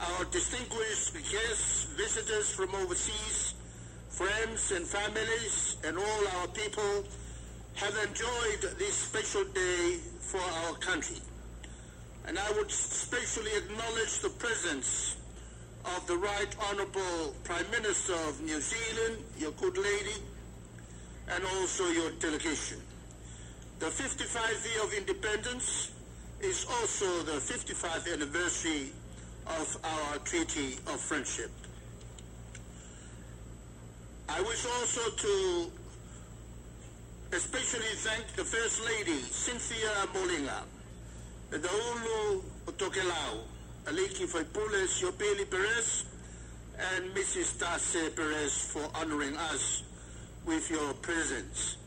our distinguished guests, visitors from overseas, friends and families, and all our people have enjoyed this special day for our country. And I would especially acknowledge the presence of the Right Honourable Prime Minister of New Zealand, your good lady, and also your delegation. The 55th year of independence is also the 55th anniversary of our Treaty of Friendship. I wish also to especially thank the First Lady, Cynthia Molinga, the Ulu Otokelau, Aliki Faipules Yopeli Perez, and Mrs. Tase Perez for honoring us with your presence.